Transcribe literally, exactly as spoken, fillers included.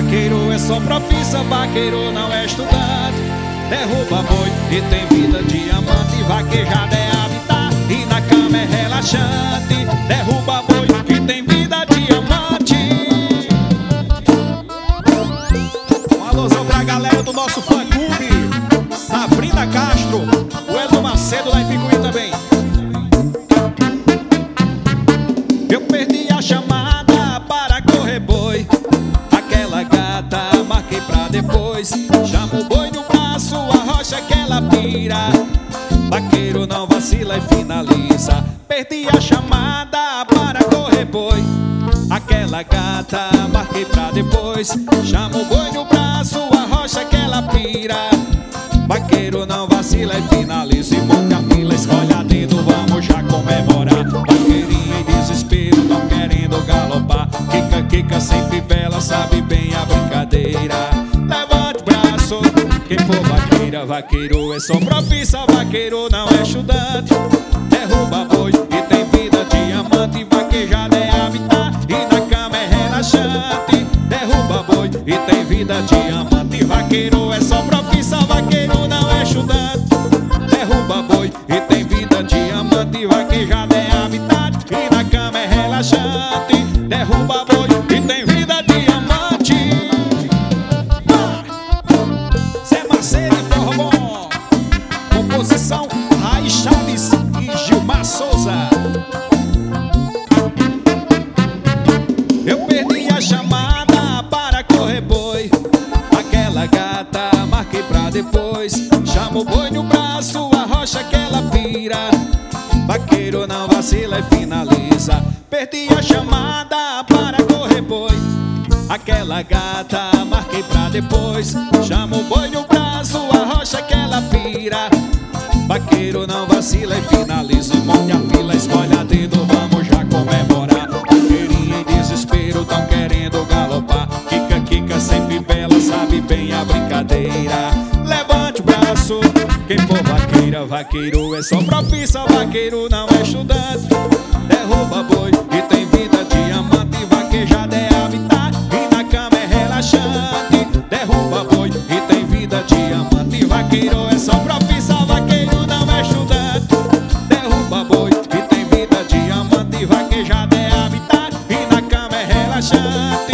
Vaqueiro é só profissa, vaqueiro não é estudante. Derruba boi e tem vida diamante. Vaquejada é habitar e na cama é relaxante. Derruba boi e tem vida diamante. Um alusão pra galera do nosso fã clube, Sabrina Castro, o Edu Macedo lá em Picuí também. Eu perdi a chamada para correr boi. Aquela gata marquei pra depois. Chama o boi no braço, arrocha que ela pira. Vaqueiro não vacila e finaliza. Perdi a chamada para correr boi. Aquela gata marquei pra depois. Chama o boi no braço, arrocha que ela pira. Vaqueiro não vacila e finaliza. E monta a fila, escolhe a dedo, vamos já comemorar. Vaqueirinha em desespero, tão querendo galopar. Quica, quica sem fivela, sabe bem a brincadeira. Levante o braço, quem for vaqueira. Vaqueiro é só profissa, vaqueiro não é estudante. Derruba boi e tem vida diamante. Vaquejada é habitar e na cama é relaxante. Derruba boi e tem vida diamante. Vaqueiro é só profissa, vaqueiro não é estudante. Derruba boi e tem vida diamante. Vaquejada é habitat e na cama é relaxante. Derruba boi e tem vida diamante. Zé Macedo e Forró Bom. Composição Raiz Chaves e Gilmar Souza. Eu perdi a chamada para correr boi. Aquela gata marquei pra depois. Chama o boi no braço, arrocha que ela pira. Vaqueiro não vacila e finaliza. Perdi a chamada para correr boi. Aquela gata marquei pra depois. Chama o boi no braço, arrocha que ela pira. Vaqueiro não vacila e finaliza. Monte a fila, escolhe a dedo, vamos já comemorar. Vaqueirinha em desespero, tão querendo galopar. Quica, quica sem fivela, sabe bem a brincadeira. Levante o braço, quem for vaqueira. Vaqueiro é só profissa, vaqueiro não é estudante. Derruba boi e tem vida diamante. Vaquejada é habitar e na cama é relaxante. Derruba boi e tem vida diamante. Vaqueiro é só profissa, vaqueiro não é estudante. Derruba boi e tem vida diamante. Vaquejada é habitar e na cama é relaxante.